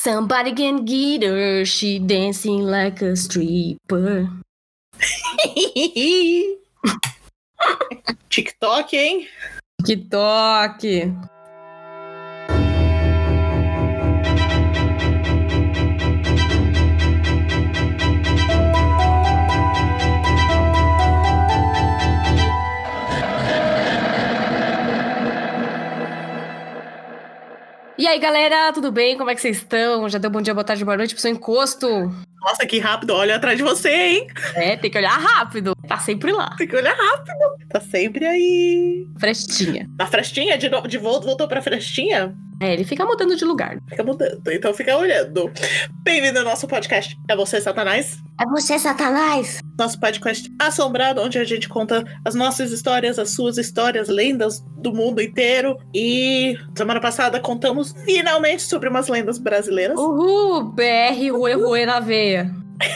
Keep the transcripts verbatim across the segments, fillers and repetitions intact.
Somebody can get her, she dancing like a stripper. TikTok, hein? TikTok. E aí, galera, tudo bem? Como é que vocês estão? Já deu bom dia, boa tarde, boa noite pro seu encosto? Nossa, que rápido. Olha atrás de você, hein? É, tem que olhar rápido. Tá sempre lá. Tem que olhar rápido. Tá sempre aí. Frestinha. Na frestinha? De novo, de volta, voltou pra frestinha? É, ele fica mudando de lugar. Fica mudando, então fica olhando. Bem-vindo ao nosso podcast. É você, Satanás? É você, Satanás? Nosso podcast assombrado, onde a gente conta as nossas histórias, as suas histórias, lendas do mundo inteiro. E semana passada contamos finalmente sobre umas lendas brasileiras. Uhul, B R, Rue, Rue na veia.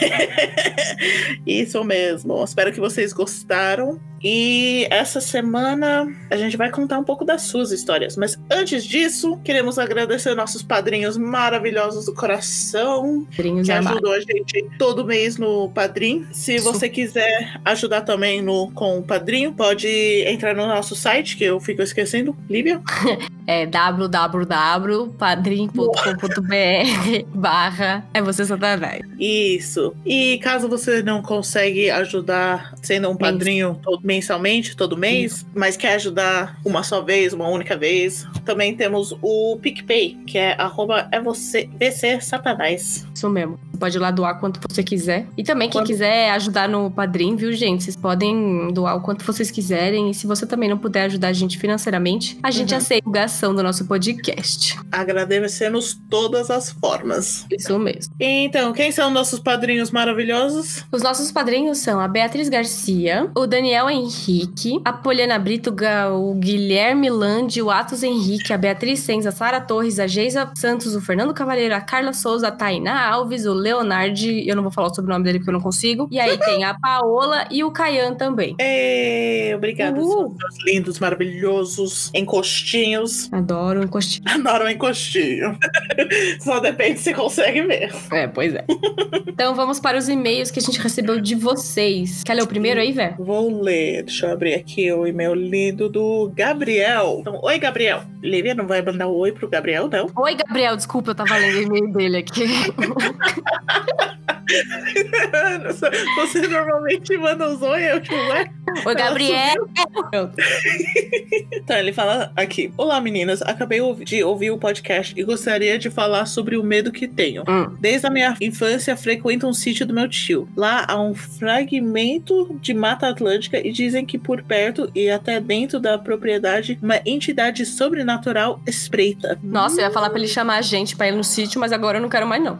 Isso mesmo. Espero que vocês gostaram. E essa semana a gente vai contar um pouco das suas histórias. Mas antes disso, queremos agradecer nossos padrinhos maravilhosos do coração, Padrinhos que armados. ajudam a gente todo mês no Padrim. Se você quiser ajudar também no, com o Padrinho, pode entrar no nosso site, que eu fico esquecendo. Lívia? É w w w ponto padrim ponto com ponto b r barra é você, Satanás. Isso. E caso você não consegue ajudar sendo um padrinho todo, mensalmente, todo mês, Isso. mas quer ajudar uma só vez, uma única vez, também temos o PicPay, que é arroba é você, V C Satanás. Isso mesmo. Pode ir lá doar quanto você quiser. E também quem Quando... quiser ajudar no Padrim, viu, gente? Vocês podem doar o quanto vocês quiserem. E se você também não puder ajudar a gente financeiramente, a gente uhum. aceita a divulgação do nosso podcast. Agradecemos todas as formas. Isso mesmo. Então, quem são nossos padrinhos maravilhosos? Os nossos padrinhos são a Beatriz Garcia, o Daniel Henrique, a Poliana Brito, o Guilherme Landi, o Atos Henrique, a Beatriz Senza, a Sara Torres, a Geisa Santos, o Fernando Cavaleiro, a Carla Souza, a Tainá Alves, o Leonardo, eu não vou falar o sobrenome dele porque eu não consigo. E aí tem a Paola e o Caian também. Ei, obrigada, uh. seus lindos, maravilhosos, encostinhos. Adoro um encostinho. Adoro um encostinho. Só depende se consegue ver. É, pois é. Então vamos para os e-mails que a gente recebeu de vocês. Quer ler o primeiro aí, Vé? Vou ler. Deixa eu abrir aqui o e-mail lindo do Gabriel. Então, oi, Gabriel. Lívia não vai mandar um oi pro Gabriel, não? Oi, Gabriel. Desculpa, eu tava lendo o e-mail dele aqui. Você normalmente manda uns oi, eu tipo, ué? Oi, Gabriel. Então, ele fala aqui: olá, meninas, acabei de ouvir o podcast e gostaria de falar sobre o medo que tenho. Hum. Desde a minha infância, frequento um sítio do meu tio. Lá há um fragmento de Mata Atlântica e dizem que por perto e até dentro da propriedade, uma entidade sobrenatural espreita. Nossa, hum. eu ia falar pra ele chamar a gente pra ir no sítio, mas agora eu não quero mais, não.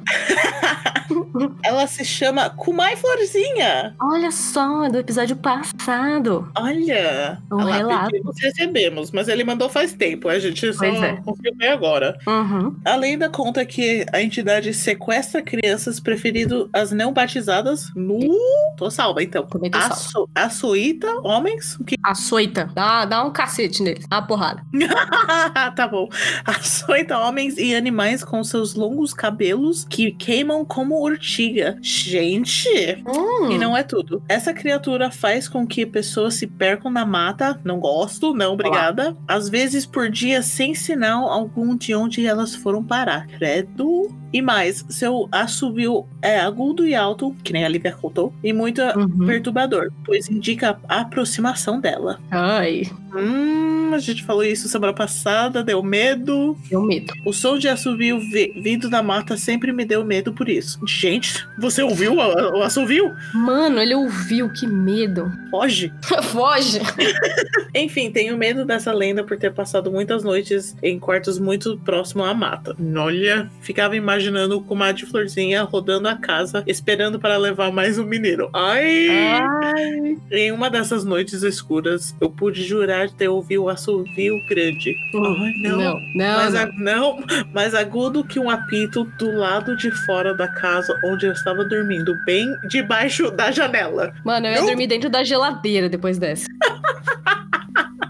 Ela se chama Kumai Florzinha. Olha só, é do episódio passado. Olha, um relato. Nós recebemos, mas ele mandou faz tempo. A gente só é. conseguiu ver agora. Uhum. A lenda conta que a entidade sequestra crianças, preferindo as não batizadas. No... Tô salva, então. Também tô Aço... salva. Açoita homens. Que... Açoita. Dá, dá um cacete neles. Dá uma porrada. Tá bom. Açoita homens e animais com seus longos cabelos que queimam como urtiga. Gente! Hum. E não é tudo. Essa criatura faz com que pessoas se percam na mata. Não gosto, não, obrigada. Olá. Às vezes por dia, sem sinal algum de onde elas foram parar. Credo. E mais, seu assobio é agudo e alto, que nem a Lívia contou, e muito uhum. perturbador, pois indica a aproximação dela. Ai. Hum, a gente falou isso semana passada, deu medo. Deu medo. O som de assovio vi- vindo da mata sempre me deu medo por isso. Gente, você ouviu o, o assovio? Mano, ele ouviu, que medo. Foge. Foge. Enfim, tenho medo dessa lenda por ter passado muitas noites em quartos muito próximos à mata. Olha, ficava imaginando o comadre Florzinha rodando a casa, esperando para levar mais um menino. Ai! Ai. Em uma dessas noites escuras, eu pude jurar ter ouvido o assovio grande. Hum, Ai, não. Não, não, mais não. A, não, mais agudo que um apito do lado de fora da casa onde eu estava dormindo, bem debaixo da janela. Mano, eu ia não. dormir dentro da geladeira depois dessa.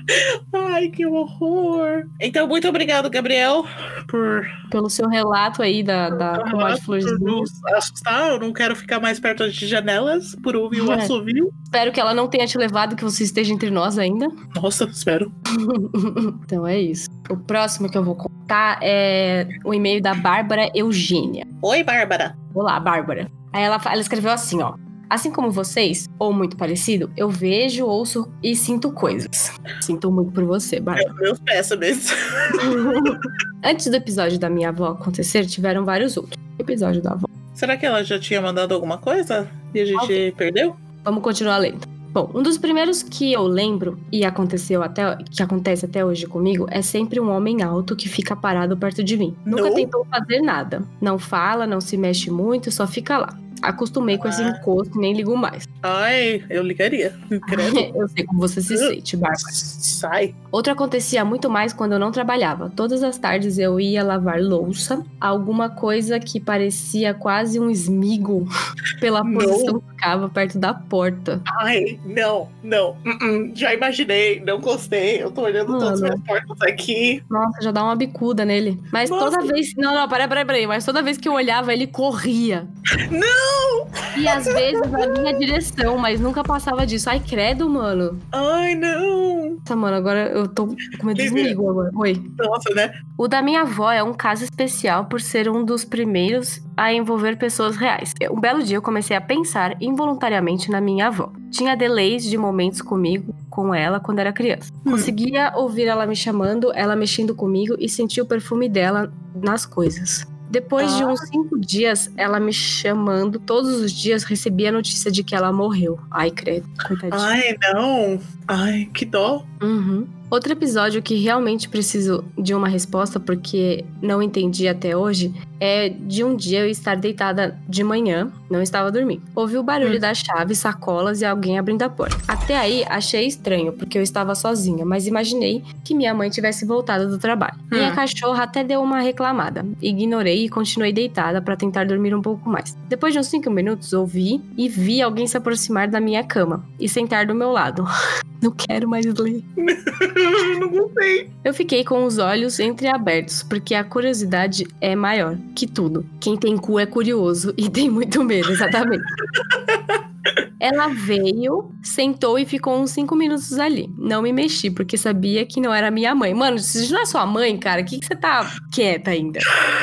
Ai, que horror. Então, muito obrigado, Gabriel, por... Pelo seu relato aí da, da pomar de florzinha. Por nos assustar, eu não quero ficar mais perto de janelas por ouvir o É. assovio. Espero que ela não tenha te levado, que você esteja entre nós ainda. Nossa, espero. Então é isso. O próximo que eu vou contar é o e-mail da Bárbara Eugênia. Oi, Bárbara. Olá, Bárbara. Aí ela, ela escreveu assim, ó. Assim como vocês, ou muito parecido, eu vejo, ouço e sinto coisas. Sinto muito por você, Bárbara. Meus péssames. Antes do episódio da minha avó acontecer, tiveram vários outros. Episódio da avó. Será que ela já tinha mandado alguma coisa e a gente okay. perdeu? Vamos continuar lendo. Bom, um dos primeiros que eu lembro e aconteceu até, que acontece até hoje comigo é sempre um homem alto que fica parado perto de mim. Nunca não. tentou fazer nada. Não fala, não se mexe muito, só fica lá. Acostumei com ah. esse encosto e nem ligo mais. Ai, eu ligaria. Eu sei como você se sente, Bárbara. Sai. Outro acontecia muito mais quando eu não trabalhava. Todas as tardes eu ia lavar louça. Alguma coisa que parecia quase um esmigo pela não. posição que ficava perto da porta. Ai, não, não. Uh-uh. Já imaginei, não gostei. Eu tô olhando Mano. todas as minhas portas aqui. Nossa, já dá uma bicuda nele. Mas Nossa. toda vez... Não, não, peraí, peraí, peraí. Mas toda vez que eu olhava, ele corria. Não! E às vezes na minha direção, mas nunca passava disso. Ai, credo, mano. Ai, não. Nossa, mano, agora eu tô com medo de desligo agora. Oi. Nossa, né? O da minha avó é um caso especial por ser um dos primeiros a envolver pessoas reais. Um belo dia eu comecei a pensar involuntariamente na minha avó. Tinha delays de momentos comigo, com ela, quando era criança. Hum. Conseguia ouvir ela me chamando, ela mexendo comigo e sentir o perfume dela nas coisas. Depois ah. de uns cinco dias, ela me chamando, todos os dias recebia a notícia de que ela morreu. Ai, credo, coitadinha. Ai, não. Ai, que dó. Uhum. Outro episódio que realmente preciso de uma resposta, porque não entendi até hoje, é de um dia eu estar deitada de manhã, não estava dormindo. Ouvi o barulho hum. das chaves, sacolas e alguém abrindo a porta. Até aí, achei estranho, porque eu estava sozinha, mas imaginei que minha mãe tivesse voltado do trabalho. Hum. Minha cachorra até deu uma reclamada. Ignorei e continuei deitada para tentar dormir um pouco mais. Depois de uns cinco minutos, ouvi e vi alguém se aproximar da minha cama e sentar do meu lado. Não quero mais ler. Não gostei. Eu fiquei com os olhos entreabertos, porque a curiosidade é maior que tudo. Quem tem cu é curioso e tem muito medo, exatamente. Ela veio, sentou e ficou uns cinco minutos ali. Não me mexi, porque sabia que não era minha mãe. Mano, se não é sua mãe, cara, o que, que você tá quieta ainda?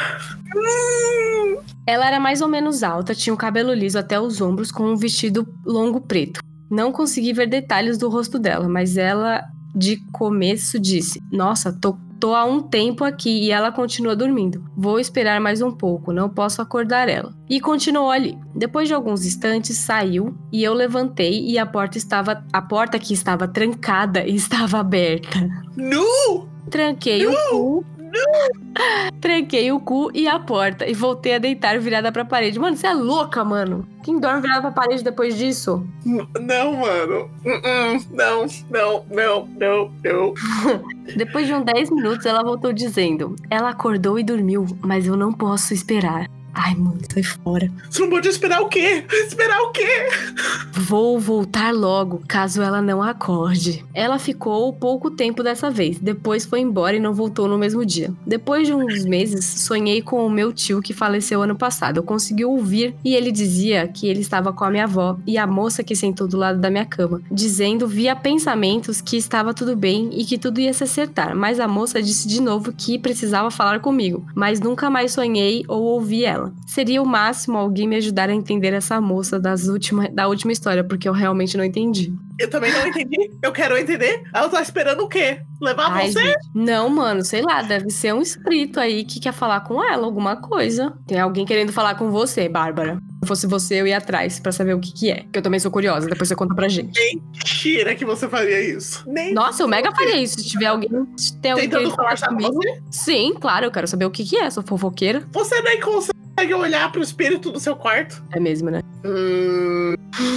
Ela era mais ou menos alta, tinha o cabelo liso até os ombros, com um vestido longo preto. Não consegui ver detalhes do rosto dela, mas ela, de começo, disse: Nossa, tô, tô há um tempo aqui e ela continua dormindo. Vou esperar mais um pouco, não posso acordar ela. E continuou ali. Depois de alguns instantes, saiu e eu levantei e a porta estava... A porta que estava trancada estava aberta. Não! Tranquei não! o cu... Não. Tranquei o cu e a porta e voltei a deitar virada pra parede. Mano, você é louca, mano. Quem dorme virada pra parede depois disso? Não, mano. Uh-uh. Não, não, não, não, não. Depois de uns dez minutos, ela voltou dizendo: Ela acordou e dormiu, mas eu não posso esperar. Ai, mano, sai fora. Você não pode esperar o quê? Esperar o quê? Vou voltar logo, caso ela não acorde. Ela ficou pouco tempo dessa vez. Depois foi embora e não voltou no mesmo dia. Depois de uns meses, sonhei com o meu tio que faleceu ano passado. Eu consegui ouvir e ele dizia que ele estava com a minha avó e a moça que sentou do lado da minha cama, dizendo via pensamentos que estava tudo bem e que tudo ia se acertar. Mas a moça disse de novo que precisava falar comigo, mas nunca mais sonhei ou ouvi ela. Seria o máximo alguém me ajudar a entender essa moça das última, da última história, porque eu realmente não entendi. Eu também não entendi. Eu quero entender. Ela tá esperando o quê? Levar Ai, você? Gente, não, mano, sei lá, deve ser um espírito aí que quer falar com ela, alguma coisa. Tem alguém querendo falar com você, Bárbara. Se fosse você, eu ia atrás pra saber o que que é. Que eu também sou curiosa, depois você conta pra gente. Mentira que você faria isso. Nem Nossa, eu mega faria isso. Se tiver alguém, se tem alguém querendo falar comigo. Você? Sim, claro, eu quero saber o que que é, sou fofoqueira. Você nem consegue olhar pro espírito do seu quarto. É mesmo, né? Hum...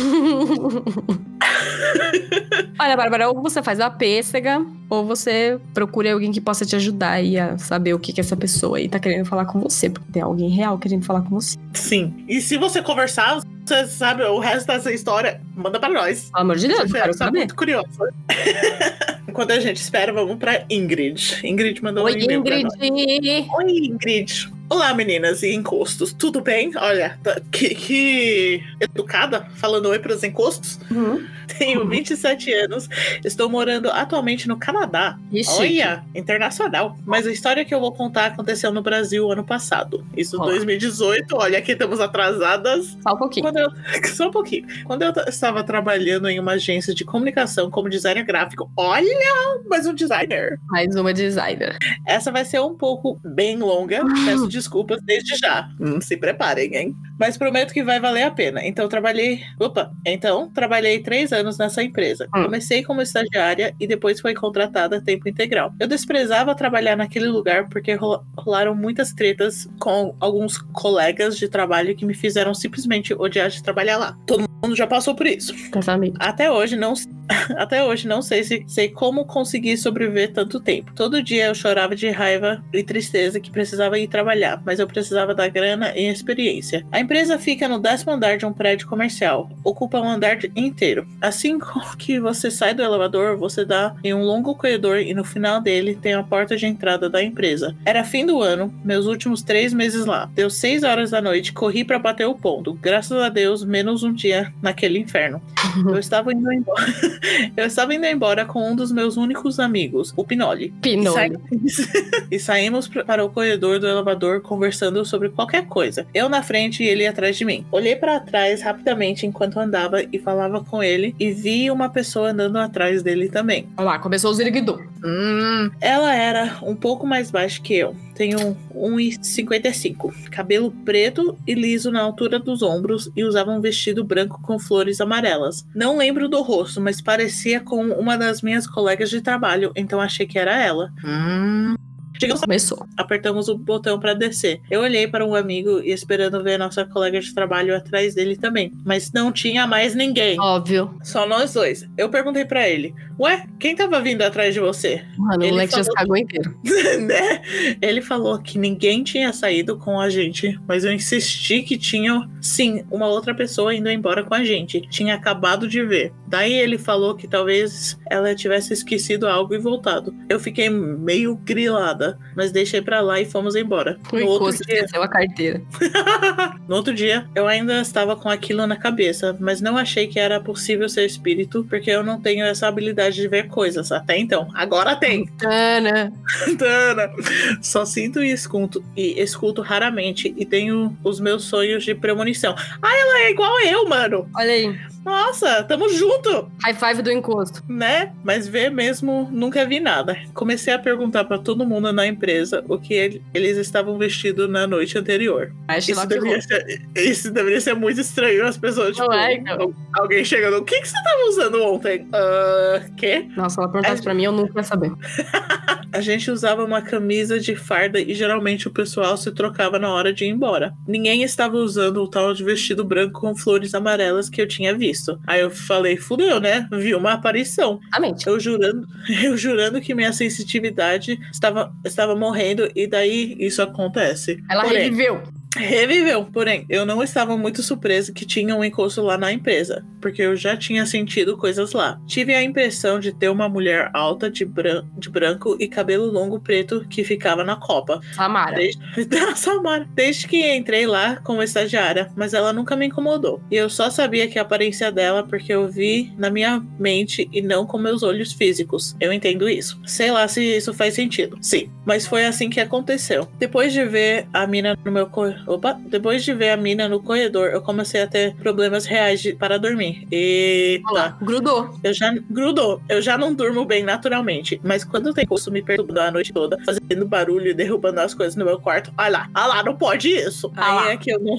Olha, Bárbara, ou você faz a pêssega, ou você procura alguém que possa te ajudar aí a saber o que que essa pessoa aí tá querendo falar com você, porque tem alguém real querendo falar com você. Sim. E se você conversar, você sabe o resto dessa história, manda pra nós. Pelo amor de Deus, você quero tá saber. Muito curiosa. enquanto a gente espera, vamos pra Ingrid. Ingrid mandou Oi, um e-mail Ingrid. pra nós. Oi, Ingrid. Olá, meninas e encostos. Tudo bem? Olha, tá, que, que educada, falando oi pros encostos. Uhum. Tenho vinte e sete anos, estou morando atualmente no Canadá. Ixi. Olha, internacional. Mas a história que eu vou contar aconteceu no Brasil ano passado. Isso em Olá. dois mil e dezoito. Olha, aqui estamos atrasadas. Só um pouquinho. Quando eu, só um pouquinho. Quando eu t- estava trabalhando em uma agência de comunicação como designer gráfico. Olha, mais um designer. Mais uma designer. Essa vai ser um pouco bem longa. Peço desculpas desde já. Hum, se preparem, hein? Mas prometo que vai valer a pena. Então, trabalhei... Opa! Então, trabalhei três anos nessa empresa. Hum. Comecei como estagiária e depois fui contratada a tempo integral. Eu desprezava trabalhar naquele lugar porque rola- rolaram muitas tretas com alguns colegas de trabalho que me fizeram simplesmente odiar de trabalhar lá. Todo mundo já passou por isso. Casamento. Até hoje não, até hoje não sei se sei como consegui sobreviver tanto tempo. Todo dia eu chorava de raiva e tristeza que precisava ir trabalhar, mas eu precisava da grana e experiência. A empresa fica no décimo andar de um prédio comercial, ocupa um andar inteiro. Assim que você sai do elevador, você dá em um longo corredor e no final dele tem a porta de entrada da empresa. Era fim do ano, meus últimos três meses lá. Deu seis horas da noite, corri pra bater o ponto. Graças a Deus, menos um dia naquele inferno. Eu estava indo embora. Eu estava indo embora com um dos meus únicos amigos, o Pinoli. Pinoli. E, sa... e saímos para o corredor do elevador conversando sobre qualquer coisa. Eu na frente e ele atrás de mim. Olhei para trás rapidamente enquanto andava e falava com ele e vi uma pessoa andando atrás dele também. Olha lá, começou o ziriguidum. Hum, ela era um pouco mais baixa que eu. Tenho um e cinquenta e cinco. Cabelo preto e liso na altura dos ombros e usava um vestido branco com flores amarelas. Não lembro do rosto, mas parecia com uma das minhas colegas de trabalho, então achei que era ela. Hum... Chegamos, Começou. apertamos o botão para descer. Eu olhei para um amigo e esperando ver nossa colega de trabalho atrás dele também, mas não tinha mais ninguém. Óbvio. Só nós dois. Eu perguntei para ele: ué, quem tava vindo atrás de você? Mano, o Ele moleque já se falou- cagou inteiro. Né? Ele falou que ninguém tinha saído com a gente, mas eu insisti que tinha, sim, uma outra pessoa indo embora com a gente. Tinha acabado de ver. Daí ele falou que talvez ela tivesse esquecido algo e voltado. Eu fiquei meio grilada, mas deixei pra lá e fomos embora. O No outro encosto dia, esqueceu a carteira. no outro dia, eu ainda estava com aquilo na cabeça, mas não achei que era possível ser espírito, porque eu não tenho essa habilidade de ver coisas até então. Agora tem. Ana. Tana. Só sinto e escuto, e escuto raramente, e tenho os meus sonhos de premonição. Ah, ela é igual eu, mano. Olha aí. Nossa, tamo junto, High five do encosto. né? Mas ver mesmo, nunca vi nada. Comecei a perguntar pra todo mundo na empresa o que ele- eles estavam vestidos na noite anterior. Acho Isso lá que deveria, ser, isso deveria ser muito estranho, as pessoas, tipo, Não é, então. alguém chegando, o que, que você tava usando ontem? Ah, quê? Nossa, se ela perguntasse É- pra mim, eu nunca ia saber. A gente usava uma camisa de farda e geralmente o pessoal se trocava na hora de ir embora. Ninguém estava usando o tal de vestido branco com flores amarelas que eu tinha visto. Aí eu falei, fudeu, né? Vi uma aparição. Exatamente. Eu jurando, eu jurando que minha sensitividade estava, estava morrendo e daí isso acontece. Ela Porém, reviveu. Reviveu, porém, eu não estava muito surpresa que tinha um encosto lá na empresa, porque eu já tinha sentido coisas lá. Tive a impressão de ter uma mulher alta de, bran- de branco e cabelo longo preto que ficava na copa. Samara. Desde... Samara. Desde que entrei lá como estagiária, mas ela nunca me incomodou. E eu só sabia que a aparência dela porque eu vi na minha mente e não com meus olhos físicos. Eu entendo isso. Sei lá se isso faz sentido. Sim, mas foi assim que aconteceu. Depois de ver a mina no meu corpo, Opa, depois de ver a mina no corredor, eu comecei a ter problemas reais de, para dormir. Eita. Olha lá, grudou. Eu já grudou. Eu já não durmo bem naturalmente. Mas quando tem curso me perturbando a noite toda, fazendo barulho e derrubando as coisas no meu quarto, olha lá, olha lá, não pode isso. Ah Aí lá. é que eu não.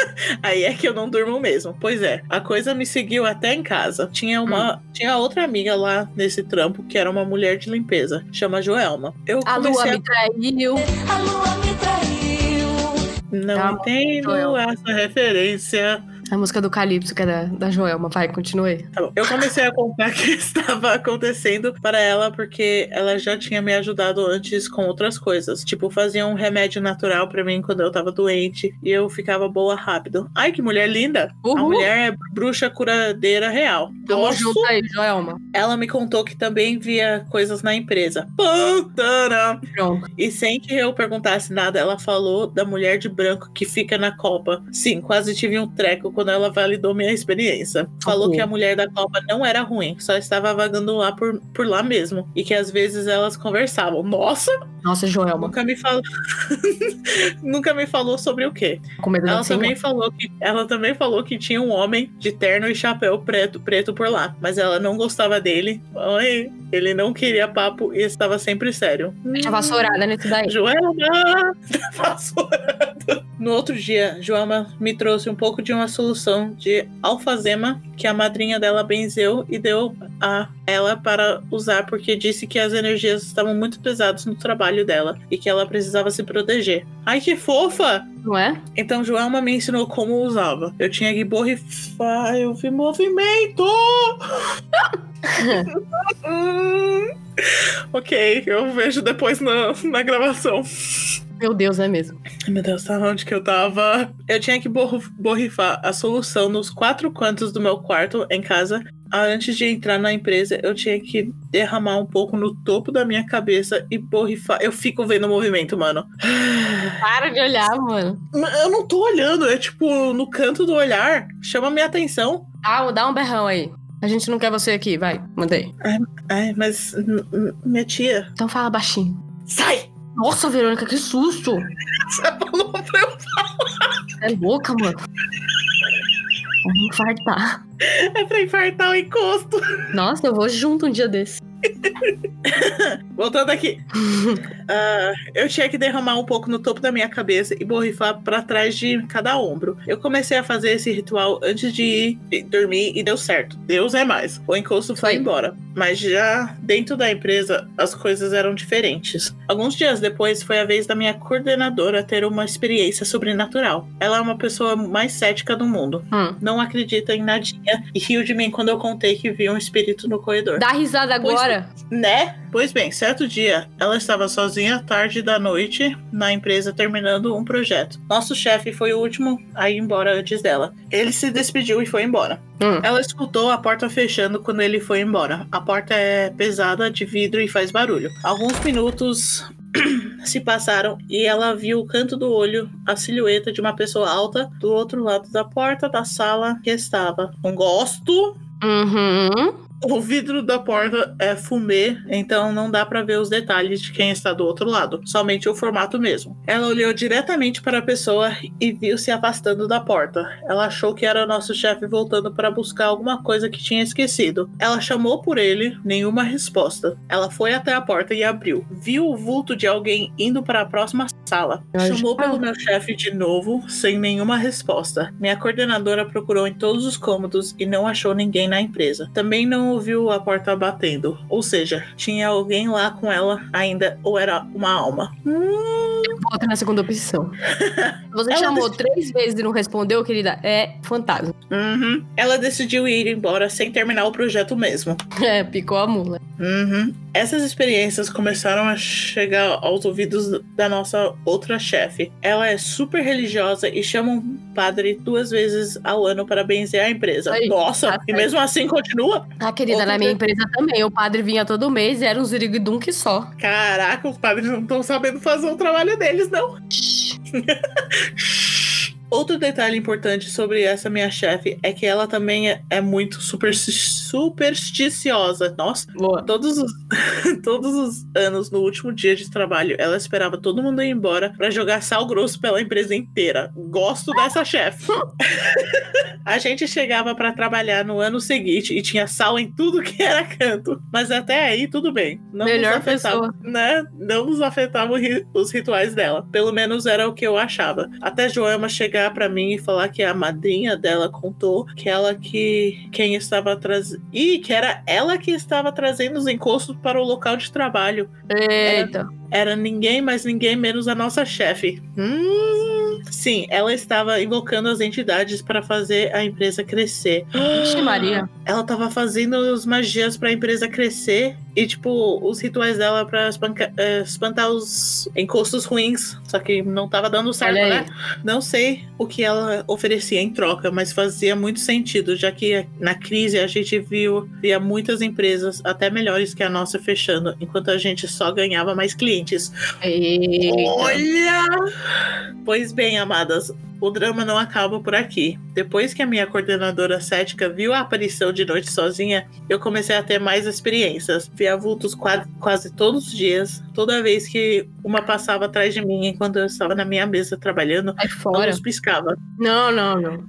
Aí é que eu não durmo mesmo. Pois é, a coisa me seguiu até em casa. Tinha uma. Hum. Tinha outra amiga lá nesse trampo que era uma mulher de limpeza. Chama Joelma. Eu A comecei lua a me traiu. A lua me traiu. Não Tá bom, entendo Joel. essa referência. A música do Calypso, que é da, da Joelma. Vai, continue. Tá bom. Eu comecei a contar o que estava acontecendo para ela porque ela já tinha me ajudado antes com outras coisas. Tipo, fazia um remédio natural pra mim quando eu tava doente e eu ficava boa rápido. Ai, que mulher linda! Uhul. A mulher é bruxa curadeira real. Tamo Gosto. junto aí, Joelma. Ela me contou que também via coisas na empresa. Pantana! Pronto. E sem que eu perguntasse nada, ela falou da mulher de branco que fica na Copa. Sim, quase tive um treco quando ela validou minha experiência. Falou Ok. que a mulher da Copa não era ruim, só estava vagando lá por, por lá mesmo. E que às vezes elas conversavam. Nossa! Nossa, Joelma. Nunca me falou. Nunca me falou sobre o quê. Com medo Ela de também falou que ela também falou que tinha um homem de terno e chapéu preto, preto por lá, mas ela não gostava dele. Oi, ele não queria papo e estava sempre sério. Deixa vassourada nesse daí. Joelma! Vassourada! No outro dia, Joelma me trouxe um pouco de uma solução de alfazema que a madrinha dela benzeu e deu a ela para usar porque disse que as energias estavam muito pesadas no trabalho dela e que ela precisava se proteger. Ai, que fofa! Não é? Então Joelma me ensinou como usava. Eu tinha que borrifar, eu vi movimento! hum, ok, eu vejo depois na, na gravação. Meu Deus, é mesmo. Meu Deus, tá onde que eu tava? Eu tinha que bor- borrifar a solução nos quatro cantos do meu quarto em casa. Antes de entrar na empresa, eu tinha que derramar um pouco no topo da minha cabeça e borrifar. Eu fico vendo o movimento, mano. Para de olhar, mano. Eu não tô olhando, é tipo no canto do olhar. Chama minha atenção. Ah, dá um berrão aí. A gente não quer você aqui, vai. Mandei. Ai, ai mas m- m- minha tia. Então fala baixinho. Sai! Nossa, Verônica, que susto. Você falou pra eu É louca, mano. Vou infartar. É pra infartar o encosto. Nossa, eu vou junto um dia desse. Voltando aqui. uh, eu tinha que derramar um pouco no topo da minha cabeça e borrifar pra trás de cada ombro. Eu comecei a fazer esse ritual antes de ir dormir e deu certo. Deus é mais. O encosto foi Sim. embora. Mas já dentro da empresa, as coisas eram diferentes. Alguns dias depois, foi a vez da minha coordenadora ter uma experiência sobrenatural. Ela é uma pessoa mais cética do mundo. Hum. Não acredita em nadinha e riu de mim quando eu contei que vi um espírito no corredor. Dá risada agora. Né? Pois bem, certo dia, ela estava sozinha tarde da noite na empresa terminando um projeto. Nosso chefe foi o último a ir embora antes dela. Ele se despediu e foi embora. Hum. Ela escutou a porta fechando quando ele foi embora. A porta é pesada, de vidro e faz barulho. Alguns minutos se passaram e ela viu o canto do olho, a silhueta de uma pessoa alta do outro lado da porta da sala que estava. Não gosto. Uhum. O vidro da porta é fumê, então não dá pra ver os detalhes de quem está do outro lado, somente o formato mesmo. Ela olhou diretamente para a pessoa e viu se afastando da porta. Ela achou que era o nosso chefe voltando para buscar alguma coisa que tinha esquecido. Ela chamou por ele, nenhuma resposta. Ela foi até a porta e abriu. Viu o vulto de alguém indo para a próxima sala. Chamou pelo meu chefe de novo, sem nenhuma resposta. Minha coordenadora procurou em todos os cômodos e não achou ninguém na empresa. Também não ouviu a porta batendo. Ou seja, tinha alguém lá com ela ainda, ou era uma alma. Hum... Volta na segunda opção. Você Ela chamou dec- três vezes e não respondeu, querida? É fantasma. Uhum. Ela decidiu ir embora sem terminar o projeto mesmo. É, picou a mula. Uhum. Essas experiências começaram a chegar aos ouvidos da nossa outra chefe. Ela é super religiosa e chama um padre duas vezes ao ano para benzer a empresa. Aí, Nossa, tá e certo. mesmo assim continua? Ah, querida, Outro na minha dia- empresa também. O padre vinha todo mês e era um ziriguidum que só. Caraca, os padres não estão sabendo fazer o trabalho deles, não. Outro detalhe importante sobre essa minha chefe é que ela também é, é muito super, supersticiosa. Nossa, Boa. todos os, todos os anos, no último dia de trabalho, ela esperava todo mundo ir embora pra jogar sal grosso pela empresa inteira. Gosto dessa chefe. A gente chegava pra trabalhar no ano seguinte e tinha sal em tudo que era canto. Mas até aí, tudo bem. Não Melhor nos afetava, pessoa. né? Não nos afetavam ri- os rituais dela. Pelo menos era o que eu achava. Até Joelma chegar pra mim e falar que a madrinha dela contou que ela que quem estava trazendo. Ih, que era ela que estava trazendo os encostos para o local de trabalho. Eita. Era ninguém mais ninguém menos a nossa chefe. Hum. Sim, ela estava invocando as entidades para fazer a empresa crescer. Vixe Maria. Ela estava fazendo as magias para a empresa crescer e, tipo, os rituais dela para é, espantar os encostos ruins. Só que não estava dando certo, né? Não sei o que ela oferecia em troca, mas fazia muito sentido, já que na crise a gente viu via muitas empresas, até melhores que a nossa, fechando, enquanto a gente só ganhava mais clientes. Eita. Olha! Pois bem, amadas, o drama não acaba por aqui. Depois que a minha coordenadora cética viu a aparição de noite sozinha, eu comecei a ter mais experiências. Via vultos quase, quase todos os dias. Toda vez que uma passava atrás de mim enquanto eu estava na minha mesa trabalhando, Aí fora. a luz piscava. Não, não, não.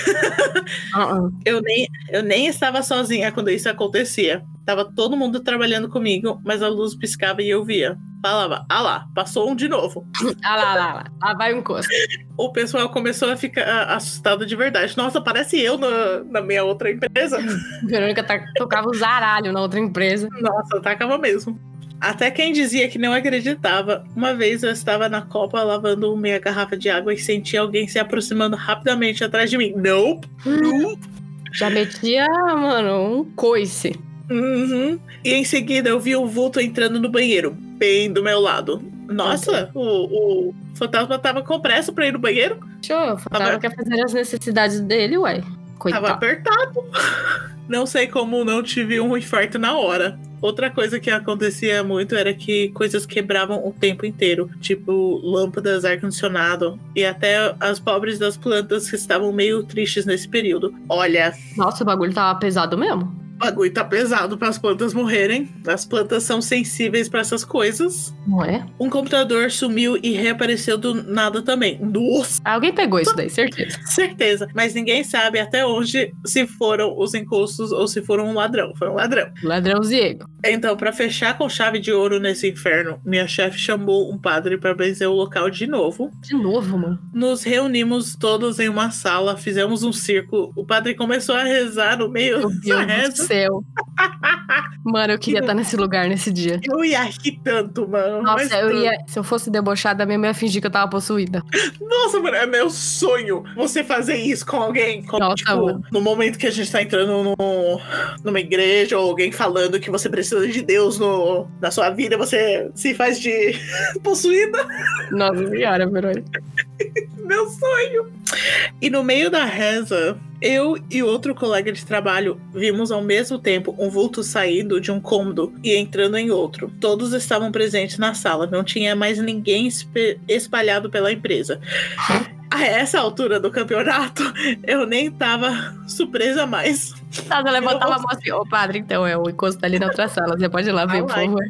uh-uh. eu, nem, eu nem estava sozinha quando isso acontecia. Tava todo mundo trabalhando comigo, mas a luz piscava e eu via. Falava, ah lá, passou um de novo. Ah lá, lá, lá. Lá vai o encosto. O pessoal começou a ficar assustado de verdade. Nossa, parece eu na, na minha outra empresa. Verônica tá, tocava o zaralho na outra empresa. Nossa, tacava mesmo. Até quem dizia que não acreditava. Uma vez eu estava na copa lavando minha garrafa de água e senti alguém se aproximando rapidamente atrás de mim. Nope, nope. Já metia, mano, um coice. Uhum. E em seguida eu vi o vulto entrando no banheiro, bem do meu lado. Nossa, okay. o, o fantasma tava com pressa pra ir no banheiro. Show, o fantasma tava... quer fazer as necessidades dele, ué. Coitado. Tava apertado. Não sei como não tive um infarto na hora. Outra coisa que acontecia muito era que coisas quebravam o tempo inteiro. Tipo, lâmpadas, ar-condicionado. E até as pobres das plantas que estavam meio tristes nesse período. Olha... Nossa, o bagulho tava pesado mesmo. O bagulho tá pesado para as plantas morrerem. As plantas são sensíveis para essas coisas. Não é? Um computador sumiu e reapareceu do nada também. Nossa! Alguém pegou isso daí, certeza. Certeza. Mas ninguém sabe até onde se foram os encostos ou se foram um ladrão. Foi um ladrão. Ladrãozinho. Então, para fechar com chave de ouro nesse inferno, minha chefe chamou um padre para benzer o local de novo. De novo, mano? Nos reunimos todos em uma sala, fizemos um círculo. O padre começou a rezar no meio da reza. Céu. Mano, eu queria estar nesse lugar nesse dia. Eu ia rir tanto, mano. Nossa, eu ia, se eu fosse debochada mesmo, eu ia fingir que eu tava possuída. Nossa, mano, é meu sonho você fazer isso com alguém. Com, Nossa, tipo, mano. No momento que a gente tá entrando no, numa igreja ou alguém falando que você precisa de Deus no, na sua vida, você se faz de possuída. Nossa senhora, Verônica. Meu sonho. E no meio da reza, eu e outro colega de trabalho vimos ao mesmo tempo um vulto saindo de um cômodo e entrando em outro. Todos estavam presentes na sala, não tinha mais ninguém espalhado pela empresa. A essa altura do campeonato, eu nem tava surpresa mais. Ela levantava a mão assim, ô padre, então é o encosto ali na outra sala, você pode ir lá ver, por favor.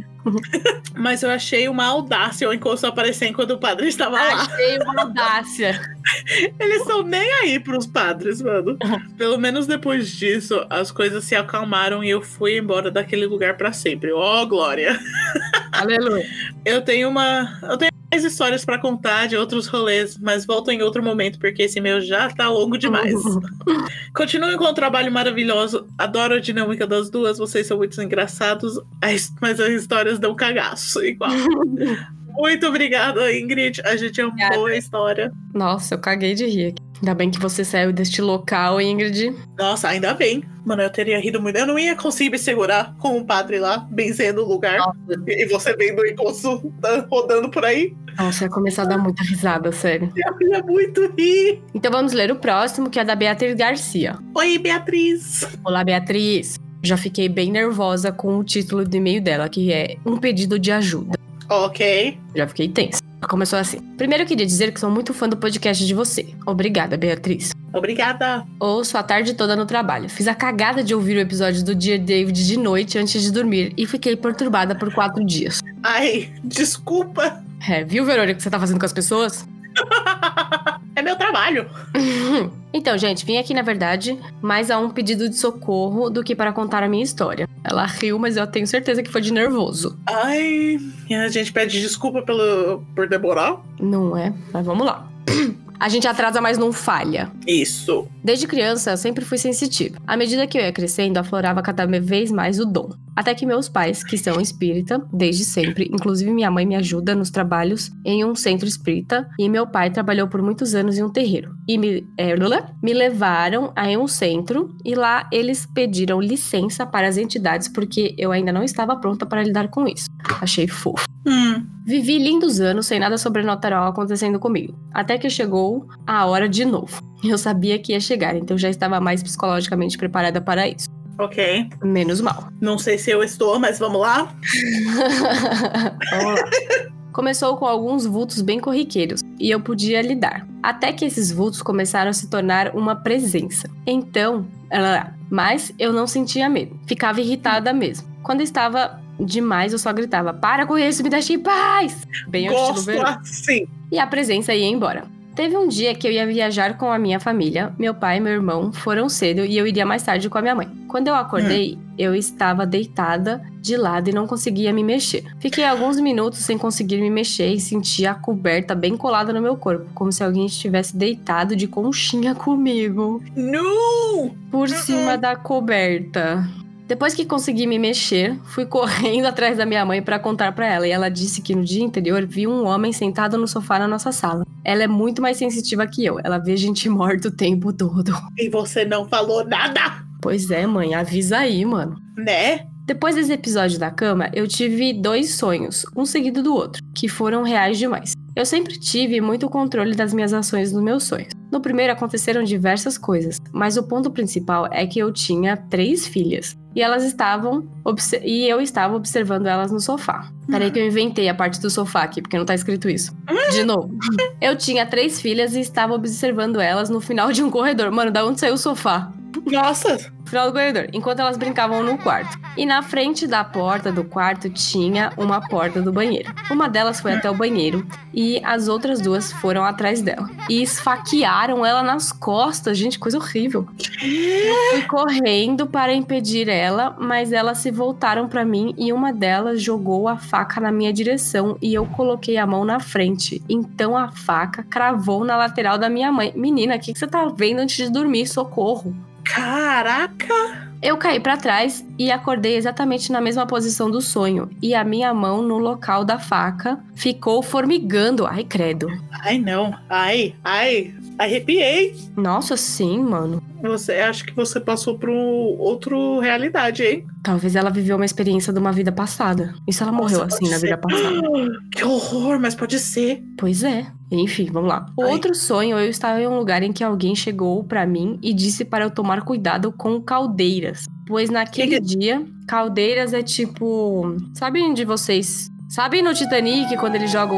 Mas eu achei uma audácia o encosto aparecer enquanto o padre estava lá. Achei uma audácia. Eles são nem aí pros padres, mano. Pelo menos depois disso, as coisas se acalmaram e eu fui embora daquele lugar pra sempre. Ó, oh, glória! Aleluia! Eu tenho uma... Eu tenho mais histórias pra contar de outros rolês, mas volto em outro momento, porque esse meu já tá longo demais. Continuem com o trabalho maravilhoso. Adoro a dinâmica das duas. Vocês são muito engraçados, mas as histórias dão cagaço igual. Muito obrigada, Ingrid. A gente amou a história. Nossa, eu caguei de rir aqui. Ainda bem que você saiu deste local, Ingrid. Nossa, ainda bem. Mano, eu teria rido muito. Eu não ia conseguir me segurar com o padre lá, benzendo o lugar. Nossa. E você vendo o encosto rodando por aí. Nossa, eu ia começar a dar muita risada, sério. Eu ia muito rir. Então vamos ler o próximo, que é da Beatriz Garcia. Oi, Beatriz. Olá, Beatriz. Já fiquei bem nervosa com o título do e-mail dela, que é Um Pedido de Ajuda. Ok. Já fiquei tensa. Começou assim. Primeiro eu queria dizer que sou muito fã do podcast de você. Obrigada, Beatriz. Obrigada. Ouço a tarde toda no trabalho. Fiz a cagada de ouvir o episódio do Dear David de noite antes de dormir e fiquei perturbada por quatro dias. Ai, desculpa. É, viu, Verônica, o que você tá fazendo com as pessoas? É meu trabalho. Então, gente, vim aqui, na verdade, mais a um pedido de socorro do que para contar a minha história. Ela riu, mas eu tenho certeza que foi de nervoso. Ai, a gente pede desculpa pelo, por demorar? Não é, mas vamos lá. A gente atrasa, mas não falha. Isso. Desde criança, eu sempre fui sensitiva. À medida que eu ia crescendo, aflorava cada vez mais o dom. Até que meus pais, que são espírita desde sempre, inclusive minha mãe me ajuda nos trabalhos em um centro espírita e meu pai trabalhou por muitos anos em um terreiro. E me, é, me levaram a um centro e lá eles pediram licença para as entidades porque eu ainda não estava pronta para lidar com isso. Achei fofo. Hum. Vivi lindos anos sem nada sobrenatural acontecendo comigo. Até que chegou a hora de novo. Eu sabia que ia chegar, então já estava mais psicologicamente preparada para isso. Ok. Menos mal. Não sei se eu estou, mas vamos lá. Vamos lá. Começou com alguns vultos bem corriqueiros e eu podia lidar. Até que esses vultos começaram a se tornar uma presença. Então, ela... mas eu não sentia medo. Ficava irritada mesmo. Quando estava demais, eu só gritava: para com isso, me deixe em paz! Bem ao estilo Gosto verão. assim. E a presença ia embora. Teve um dia que eu ia viajar com a minha família. Meu pai e meu irmão foram cedo e eu iria mais tarde com a minha mãe. Quando eu acordei, hum. eu estava deitada de lado e não conseguia me mexer. Fiquei alguns minutos sem conseguir me mexer e sentia a coberta bem colada no meu corpo, como se alguém estivesse deitado de conchinha comigo. Não! Por cima da coberta. Depois que consegui me mexer, fui correndo atrás da minha mãe para contar para ela. E ela disse que no dia anterior viu um homem sentado no sofá na nossa sala. Ela é muito mais sensitiva que eu. Ela vê gente morta o tempo todo. E você não falou nada? Pois é, mãe. Avisa aí, mano. Né? Depois desse episódio da cama, eu tive dois sonhos, um seguido do outro, que foram reais demais. Eu sempre tive muito controle das minhas ações nos meus sonhos. No primeiro aconteceram diversas coisas, mas o ponto principal é que eu tinha três filhas. E elas estavam obse- e eu estava observando elas no sofá. Peraí que eu inventei a parte do sofá aqui, porque não tá escrito isso. De novo. Eu tinha três filhas e estava observando elas no final de um corredor. Mano, da onde saiu o sofá? Nossa! Final do corredor, enquanto elas brincavam no quarto. E na frente da porta do quarto tinha uma porta do banheiro. Uma delas foi até o banheiro e as outras duas foram atrás dela. E esfaquearam ela nas costas. Gente, coisa horrível. Eu fui correndo para impedir ela, mas elas se voltaram para mim e uma delas jogou a faca na minha direção e eu coloquei a mão na frente. Então a faca cravou na lateral da minha mãe. Menina, o que, que você tá vendo antes de dormir? Socorro! Caraca! Eu caí pra trás e acordei exatamente na mesma posição do sonho. E a minha mão no local da faca ficou formigando. Ai, credo. Ai, não. Ai, ai. Arrepiei. Nossa, sim, mano. Você, acho que você passou por outra realidade, hein? Talvez ela viveu uma experiência de uma vida passada. E se ela Nossa, morreu assim na ser. vida passada? Que horror, mas pode ser. Pois é. Enfim, vamos lá. O Ai. outro sonho, eu estava em um lugar em que alguém chegou pra mim e disse para eu tomar cuidado com caldeiras. Pois naquele que... dia, caldeiras é tipo... Sabe onde vocês... Sabem no Titanic, quando eles jogam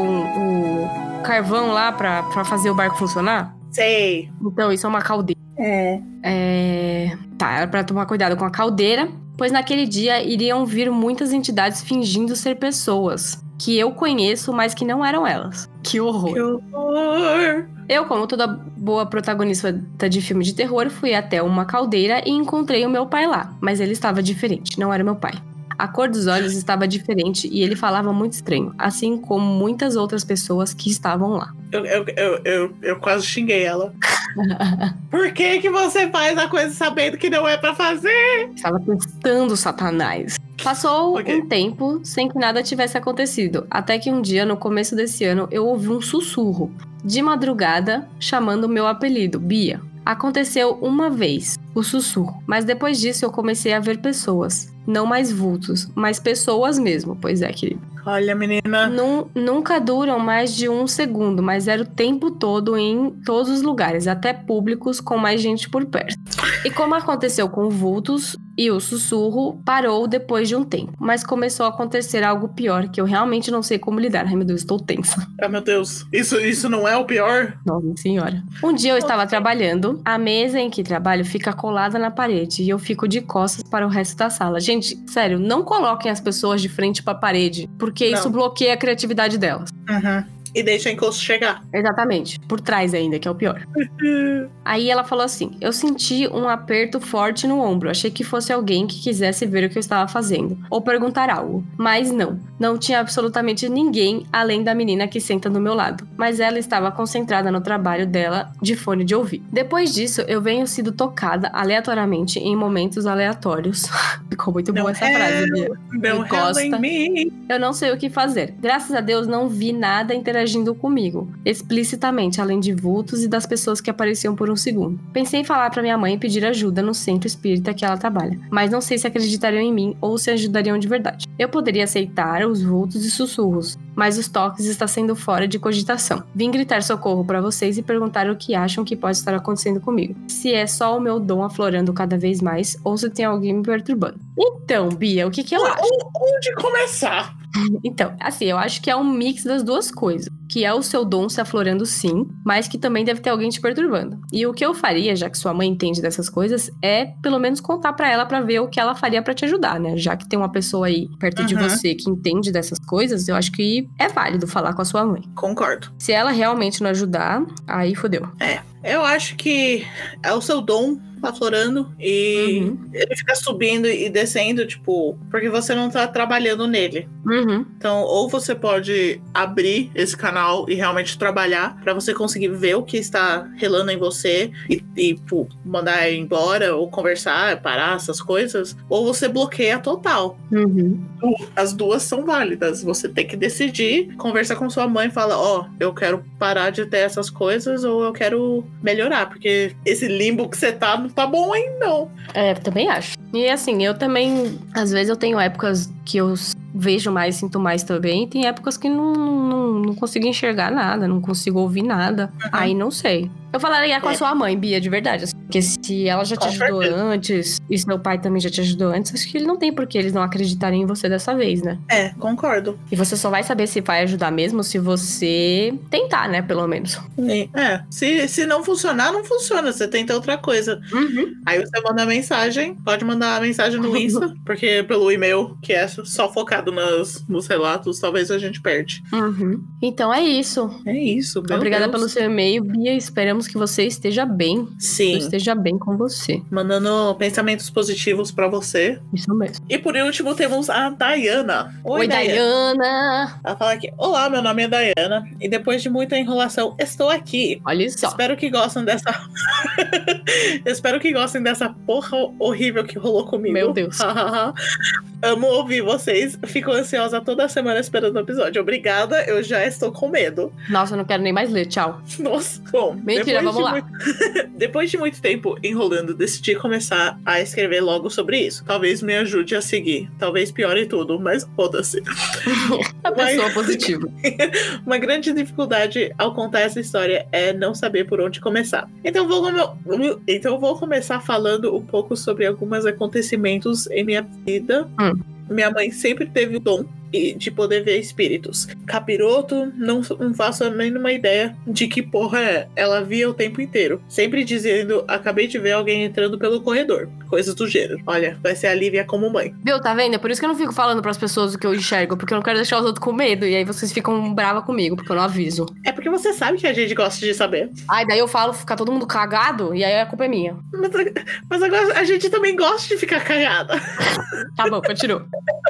o carvão lá pra, pra fazer o barco funcionar? Sei. Então, isso é uma caldeira. É. É... Tá, era pra tomar cuidado com a caldeira, pois naquele dia iriam vir muitas entidades fingindo ser pessoas que eu conheço, mas que não eram elas. Que horror. Que horror. Eu, como toda boa protagonista de filme de terror, fui até uma caldeira e encontrei o meu pai lá, mas ele estava diferente, não era meu pai. A cor dos olhos estava diferente e ele falava muito estranho, assim como muitas outras pessoas que estavam lá. Eu, eu, eu, eu, eu quase xinguei ela. Por que que você faz a coisa sabendo que não é pra fazer? Estava testando Satanás. Passou Okay. um tempo sem que nada tivesse acontecido, até que um dia, no começo desse ano, eu ouvi um sussurro, de madrugada, chamando o meu apelido, Bia. Aconteceu uma vez, o sussurro, mas depois disso eu comecei a ver pessoas. Não mais vultos, mas pessoas mesmo, pois é, querido. Olha, menina. Num, nunca duram mais de um segundo, mas era o tempo todo em todos os lugares, até públicos com mais gente por perto. E como aconteceu com vultos e o sussurro, parou depois de um tempo. Mas começou a acontecer algo pior, que eu realmente não sei como lidar. Ai, meu Deus, estou tensa. Ah, meu Deus. Isso, isso não é o pior? Nossa senhora. Um dia eu estava trabalhando, a mesa em que trabalho fica colada na parede e eu fico de costas para o resto da sala. Gente, sério, não coloquem as pessoas de frente para a parede, porque não. Isso bloqueia a criatividade delas. Uhum. E deixa a encosto chegar. Exatamente. Por trás ainda, que é o pior. Aí ela falou assim, eu senti um aperto forte no ombro. Achei que fosse alguém que quisesse ver o que eu estava fazendo. Ou perguntar algo. Mas não. não tinha absolutamente ninguém além da menina que senta do meu lado, mas ela estava concentrada no trabalho dela de fone de ouvido. Depois disso, eu venho sido tocada aleatoriamente em momentos aleatórios. Ficou muito boa essa frase, Bia. Não Encosta. Eu não sei o que fazer. Graças a Deus, não vi nada interagindo comigo, explicitamente, além de vultos e das pessoas que apareciam por um segundo. Pensei em falar pra minha mãe e pedir ajuda no centro espírita que ela trabalha, mas não sei se acreditariam em mim ou se ajudariam de verdade. Eu poderia aceitar os vultos e sussurros, mas os toques está sendo fora de cogitação. Vim gritar socorro pra vocês e perguntar o que acham que pode estar acontecendo comigo. Se é só o meu dom aflorando cada vez mais ou se tem alguém me perturbando. Então, Bia, o que que eu acho? Onde começar? Então, assim, eu acho que é um mix das duas coisas. Que é o seu dom se aflorando sim, mas que também deve ter alguém te perturbando. E o que eu faria, já que sua mãe entende dessas coisas, é pelo menos contar pra ela pra ver o que ela faria pra te ajudar, né? Já que tem uma pessoa aí perto Uhum. de você que entende dessas coisas, eu acho que é válido falar com a sua mãe. Concordo. Se ela realmente não ajudar, aí fodeu. É, eu acho que é o seu dom aflorando e Uhum. ele fica subindo e descendo, tipo, porque você não tá trabalhando nele. Uhum. Então, ou você pode abrir esse canal e realmente trabalhar pra você conseguir ver o que está relando em você e, e pô, mandar embora ou conversar, parar essas coisas, ou você bloqueia total. Uhum. As duas são válidas. Você tem que decidir, conversar com sua mãe e falar, ó, oh, eu quero parar de ter essas coisas ou eu quero melhorar, porque esse limbo que você tá não tá bom ainda, não. É, também acho. E assim, eu também, às vezes eu tenho épocas que eu vejo mais, sinto mais também. Tem épocas que não, não, não consigo enxergar nada, não consigo ouvir nada. Uhum. Aí não sei. Eu falaria com É. a sua mãe, Bia, de verdade. Assim, porque se ela já te Com ajudou certeza. antes, e seu pai também já te ajudou antes, acho que ele não tem por que eles não acreditarem em você dessa vez, né? É, concordo. E você só vai saber se vai ajudar mesmo se você tentar, né, pelo menos. É, se, se não funcionar, não funciona. Você tenta outra coisa. Uhum. Aí você manda mensagem, pode mandar mensagem no Insta, porque pelo e-mail, que é só focado nas, nos relatos, talvez a gente perde. Uhum. Então é isso. É isso, meu Obrigada Deus. pelo seu e-mail, Bia. Esperamos que você esteja bem. Eu Sim, esteja bem com você. mandando pensamentos positivos pra você. Isso mesmo. E por último temos a Dayana. Oi, Dayana! Ela fala aqui, olá, meu nome é Dayana, e depois de muita enrolação, estou aqui. Olha só. Espero que gostem dessa... Espero que gostem dessa porra horrível que rolou comigo. Meu Deus. Amo ouvir vocês. Fico ansiosa toda semana esperando o episódio. Obrigada, eu já estou com medo. Nossa, eu não quero nem mais ler. Tchau. Nossa, bom. Mentira, depois vamos de lá. Muito... depois de muito tempo enrolando, decidi começar a escrever logo sobre isso. Talvez me ajude a seguir. Talvez piore tudo, mas foda-se. A pessoa Mas- positiva. Uma grande dificuldade ao contar essa história é não saber por onde começar. Então vou, come- então vou começar falando um pouco sobre alguns acontecimentos em minha vida. Hum. Minha mãe sempre teve o dom e- de poder ver espíritos. Capiroto, não, não faço a mínima ideia de que porra é. Ela via o tempo inteiro. Sempre dizendo, acabei de ver alguém entrando pelo corredor. Coisas do gênero. Olha, vai ser a Lívia como mãe. Viu, tá vendo? É por isso que eu não fico falando pras pessoas o que eu enxergo, porque eu não quero deixar os outros com medo. E aí vocês ficam bravas comigo, porque eu não aviso. É porque você sabe que a gente gosta de saber. Ai, daí eu falo, fica todo mundo cagado, e aí a culpa é minha. Mas, mas agora a gente também gosta de ficar cagada. Tá bom, continua.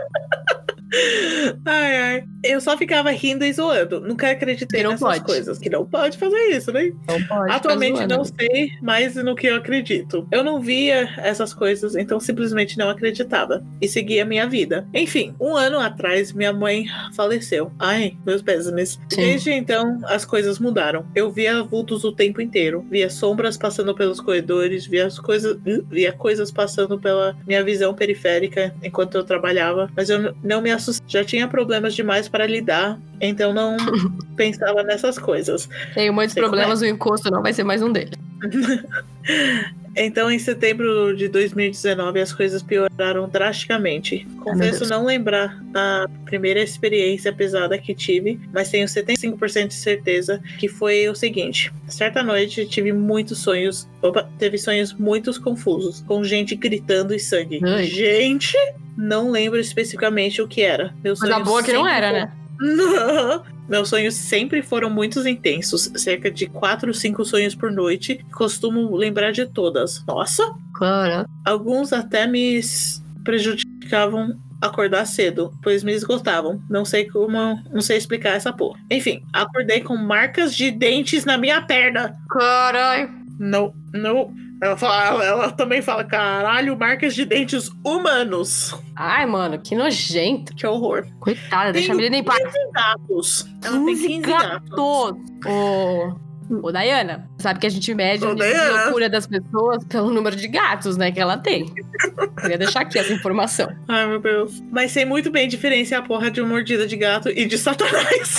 Ai, ai. Eu só ficava rindo e zoando. Nunca acreditei Que não nessas pode. coisas. Que não pode fazer isso, né? Não pode. Atualmente ficar não zoando. sei mais no que eu acredito. Eu não via essas coisas, então simplesmente não acreditava. E seguia minha vida. Enfim, um ano atrás, minha mãe faleceu. Ai, meus pésames. Sim. Desde então, as coisas mudaram. Eu via vultos o tempo inteiro. Via sombras passando pelos corredores. Via, as coisas, via coisas passando pela minha visão periférica enquanto eu trabalhava. Mas eu n- não me assustei. Já tinha problemas demais para lidar. Então não pensava nessas coisas. Tenho muitos Sei como problemas, o encosto não vai ser mais um deles. Então, em setembro de dois mil e dezenove, as coisas pioraram drasticamente. Confesso Deus. não lembrar da primeira experiência pesada que tive, mas tenho setenta e cinco por cento de certeza que foi o seguinte. Certa noite, tive muitos sonhos... Opa, teve sonhos muito confusos, com gente gritando e sangue. Ai. Gente, não lembro especificamente o que era. Meus Coisa sonhos boa que não sempre era, foram- né? Não. Meus sonhos sempre foram muito intensos, cerca de quatro ou cinco sonhos por noite. Costumo lembrar de todas. Nossa! Cara. Alguns até me s- prejudicavam acordar cedo, pois me esgotavam. Não sei como, não sei explicar essa porra. Enfim, acordei com marcas de dentes na minha perna. Caralho. Não, não. Ela, fala, ela também fala, caralho, marcas de dentes humanos. Ai, mano, que nojento. Que horror. Coitada, deixa a menina em paz. quinze gatos. Ela tem quinze gatos. Ô, ô, Dayana, sabe que a gente mede Ô, o nível de Dayana. loucura das pessoas pelo número de gatos, né, que ela tem. Queria deixar aqui essa informação. Ai, meu Deus. Mas sei muito bem diferenciar a porra de uma mordida de gato e de satanás.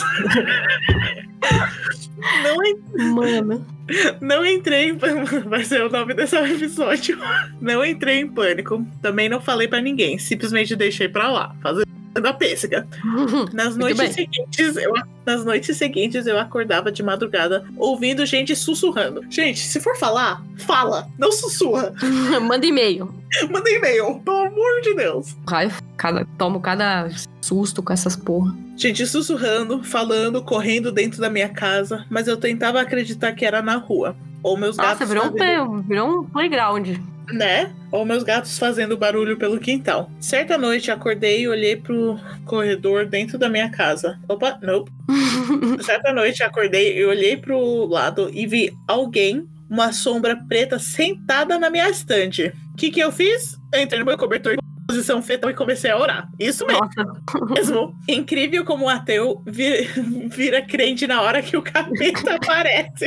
Não, en... Mano. não entrei em pânico. Vai ser o nome desse episódio. Não entrei em pânico. Também não falei pra ninguém. Simplesmente deixei pra lá. Fazendo a pêssega. Nas noites bem. seguintes, eu, nas noites seguintes, eu acordava de madrugada ouvindo gente sussurrando. Gente, se for falar, fala. Não sussurra. Manda e-mail. Manda e-mail. Pelo amor de Deus. Ai, cada, tomo cada susto com essas porra. Gente sussurrando, falando, correndo dentro da minha casa, mas eu tentava acreditar que era na rua. Ou meus Nossa, gatos virou um, fazendo, play- virou um playground. né? Ou meus gatos fazendo barulho pelo quintal. Certa noite acordei e olhei pro corredor dentro da minha casa. Opa, não. Certa noite acordei e olhei pro lado e vi alguém, uma sombra preta sentada na minha estante. O que que eu fiz? Eu entrei no meu cobertor em posição fetal e comecei a orar. Isso mesmo. Nossa. mesmo. Incrível como o ateu vira, vira crente na hora que o capeta aparece.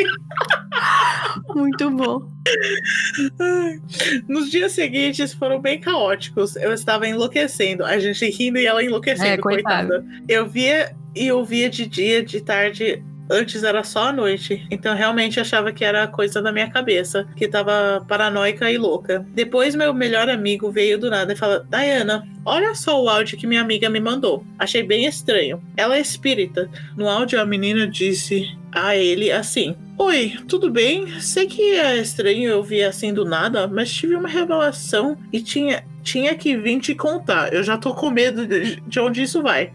Muito bom. Ai. Nos dias seguintes foram bem caóticos. Eu estava enlouquecendo. A gente rindo e ela enlouquecendo, É, coitada. coitada. Eu via e ouvia de dia, de tarde. Antes era só à noite, então realmente achava que era coisa da minha cabeça, que tava paranoica e louca. Depois meu melhor amigo veio do nada e falou: Dayana, olha só o áudio que minha amiga me mandou. Achei bem estranho. Ela é espírita. No áudio a menina disse a ele assim: Oi, tudo bem? Sei que é estranho eu vir assim do nada, mas tive uma revelação e tinha... Tinha que vir te contar. Eu já tô com medo de, de onde isso vai.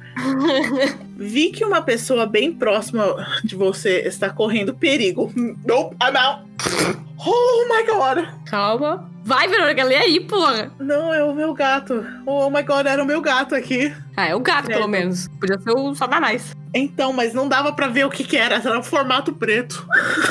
Vi que uma pessoa bem próxima de você está correndo perigo. Nope, I'm out. Oh my God. Calma. Vai, Verônica, lê aí, porra. Não, é o meu gato. Oh my God, era o meu gato aqui. Ah, é o gato, É. pelo menos. Podia ser o Satanás. Então, mas não dava pra ver o que que era. Era um formato preto.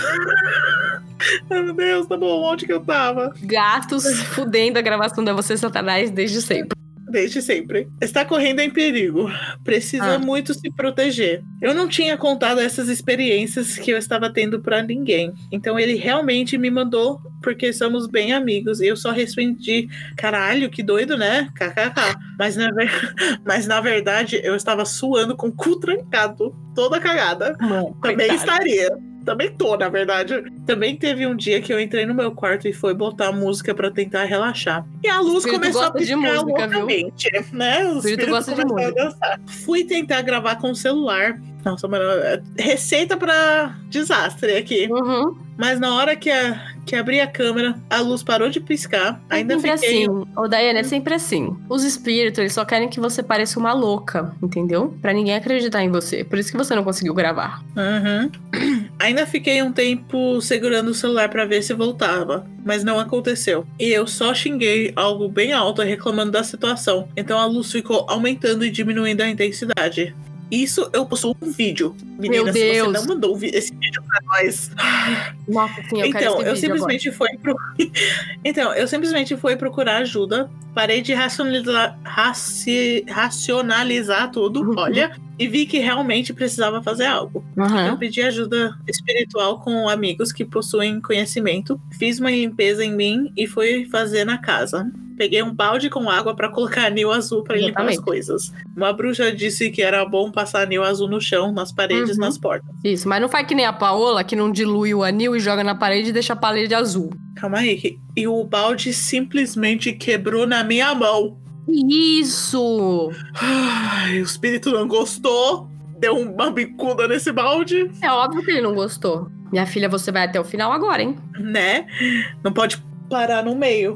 Ai, meu Deus, tá bom. Onde que eu tava? Gatos fudendo a gravação da Você Satanás desde sempre. Desde sempre. Está correndo em perigo. Precisa Ah. muito se proteger. Eu não tinha contado essas experiências que eu estava tendo pra ninguém. Então ele realmente me mandou porque somos bem amigos. E eu só respondi: caralho, que doido, né? Kkk. Mas na, ver... Mas na verdade eu estava suando com o cu trancado. Toda cagada. Mano, Também coitada. estaria. Também tô, na verdade. Também teve um dia que eu entrei no meu quarto e foi botar música pra tentar relaxar. E a luz Espírito começou a gosta de piscar música, viu? loucamente, né? O Espírito gosta de começou a música. dançar. Fui tentar gravar com o celular. Nossa, mano, é receita pra desastre aqui. Uhum. Mas na hora que, a, que abri a câmera, a luz parou de piscar. É Ainda sempre fiquei... assim. Ô, Daiane, é sempre assim. Os espíritos, eles só querem que você pareça uma louca, entendeu? Pra ninguém acreditar em você. Por isso que você não conseguiu gravar. Uhum. Ainda fiquei um tempo segurando o celular pra ver se voltava, mas não aconteceu. E eu só xinguei algo bem alto reclamando da situação. Então a luz ficou aumentando e diminuindo a intensidade. Isso eu postou um vídeo. Menina, Meu se Deus. você não mandou vi- esse vídeo pra nós. Nossa, sim, eu quero Então, esse eu vídeo simplesmente fui pro... Então, eu simplesmente fui procurar ajuda. Parei de racionalizar, raci- racionalizar tudo, olha, e vi que realmente precisava fazer algo. agora. Eu Uhum. pedi ajuda espiritual com amigos que possuem conhecimento. Fiz uma limpeza em mim e fui fazer na casa. Peguei um balde com água pra colocar anil azul pra limpar as Exatamente. coisas. Uma bruxa disse que era bom passar anil azul no chão, nas paredes, Uhum. nas portas. Isso, mas não faz que nem a Paola, que não dilui o anil e joga na parede e deixa a parede azul. Calma aí. que- E o balde simplesmente quebrou na minha mão. Isso! Ai, o espírito não gostou. Deu uma bicuda nesse balde, É óbvio que ele não gostou. Minha filha, você vai até o final agora, hein? né? Não pode parar no meio.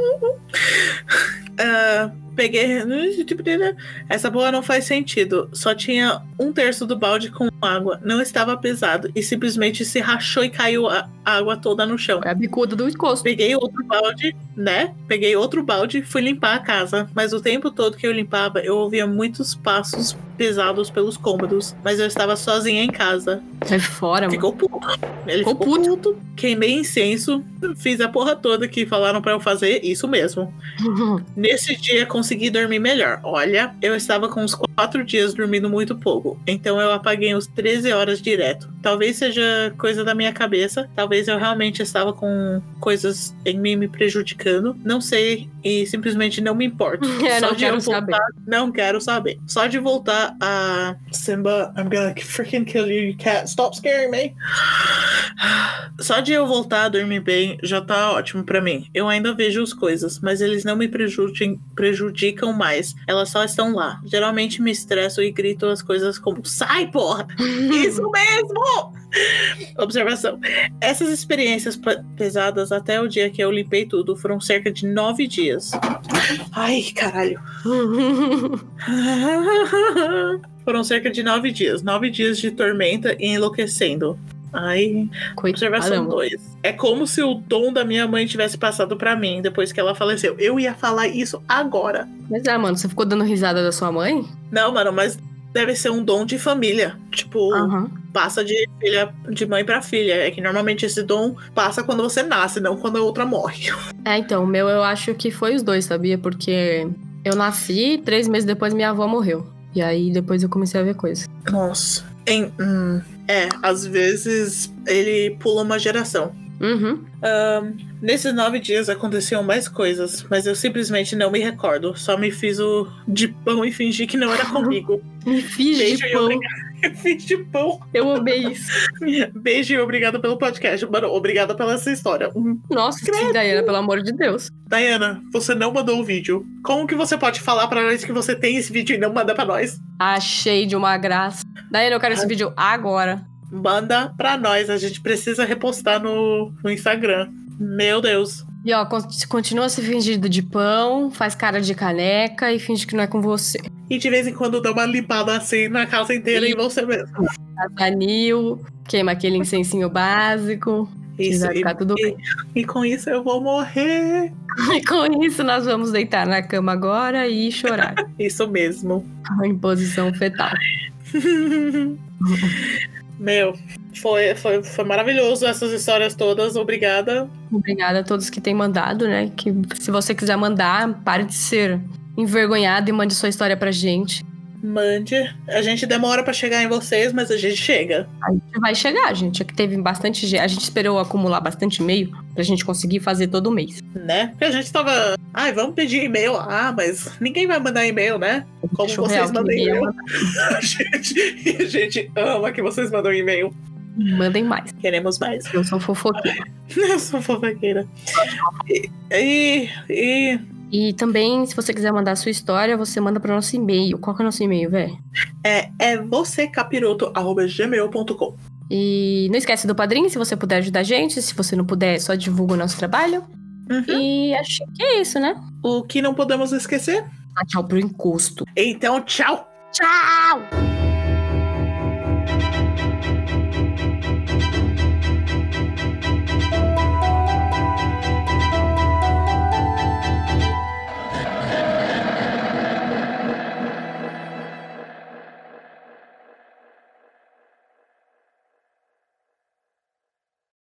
Ah, peguei. Essa boa não faz sentido. Só tinha um terço do balde com água. Não estava pesado. E simplesmente se rachou e caiu a água toda no chão. É a bicuda do encosto. Peguei outro balde né? Peguei outro balde e fui limpar a casa. Mas o tempo todo que eu limpava, eu ouvia muitos passos pesados pelos cômodos. Mas eu estava sozinha em casa. Sai fora, Ficou mano. puto. Ele Ficou ficou puto. puto. Queimei incenso. Fiz a porra toda que falaram pra eu fazer. Isso mesmo. Nesse dia, consegui dormir melhor. Olha, eu estava com uns quatro dias dormindo muito pouco. Então eu apaguei uns treze horas direto. Talvez seja coisa da minha cabeça. Talvez eu realmente estava com coisas em mim me prejudicando. Não sei. E simplesmente não me importo. É, Só não de quero eu voltar, saber. Não quero saber. Só de voltar a Simba, I'm gonna freaking kill you, you cat. Stop scaring me. Só de eu voltar a dormir bem já tá ótimo pra mim. Eu ainda vejo as coisas, mas eles não me prejudicam, prejudicam mais. Elas só estão lá. Geralmente me estresso e grito as coisas como sai, porra! Isso mesmo! Observação. Essas experiências p- pesadas até o dia que eu limpei tudo foram cerca de nove dias. Ai, caralho. Foram cerca de nove dias. Nove dias de tormenta e enlouquecendo. Ai, observação Coitada, dois. É como se o dom da minha mãe tivesse passado pra mim depois que ela faleceu. Eu ia falar isso agora. Mas é, mano, você ficou dando risada da sua mãe? Não, mano, mas deve ser um dom de família. Tipo, Aham. passa de filha, de mãe pra filha. É que normalmente esse dom passa quando você nasce, não quando a outra morre. É, então, o meu eu acho que foi os dois, sabia? Porque eu nasci, três meses depois minha avó morreu. E aí depois eu comecei a ver coisas. Nossa. Em, hum, é, às vezes ele pula uma geração. Uhum. Um, nesses nove dias aconteciam mais coisas, mas eu simplesmente não me recordo. Só me fiz o de pão e fingi que não era comigo. Me fiz Beijo de e pão. obrigado. Eu fiz de pão. Eu amei isso. Beijo e obrigado pelo podcast. Mano, obrigada pela essa história. Nossa, sim, Daiana, pelo amor de Deus. Diana, você não mandou o vídeo. Como que você pode falar pra nós que você tem esse vídeo e não manda pra nós? Achei de uma graça. Daiana, eu quero esse vídeo agora. Manda pra nós. A gente precisa repostar no, no Instagram. Meu Deus. E ó, con- continua se fingindo de pão, faz cara de caneca e finge que não é com você. E de vez em quando dá uma limpada assim na casa inteira E- em você mesmo. Faz anil, queima aquele incensinho básico. Que Isso, vai e, ficar tudo e- bem. e com isso eu vou morrer. E com isso, nós vamos deitar na cama agora e chorar. Isso mesmo. Em posição fetal. Meu, foi, foi, foi maravilhoso essas histórias todas. Obrigada. Obrigada a todos que têm mandado, né? Que se você quiser mandar, pare de ser envergonhado e mande sua história pra gente. Mande. A gente demora pra chegar em vocês, mas a gente chega. A gente vai chegar, gente. Aqui teve bastante. ge- A gente esperou acumular bastante e-mail pra gente conseguir fazer todo mês. Né? Porque a gente tava. Ai, vamos pedir e-mail. Ah, mas ninguém vai mandar e-mail, né? Como Acho vocês real que mandam ninguém ia e-mail. A gente, e a gente ama que vocês mandam e-mail. Mandem mais. Queremos mais. Eu sou fofoqueira. Eu sou fofoqueira. E, e, e E também, se você quiser mandar a sua história, você manda pro nosso e-mail. Qual que é o nosso e-mail, velho? é, é vocêcapiroto arroba gmail ponto com. E não esquece do padrinho, se você puder ajudar a gente. Se você não puder, só divulga o nosso trabalho. Uhum. E acho que é isso, né? O que não podemos esquecer. Dá tchau pro encosto. Então, tchau! Tchau!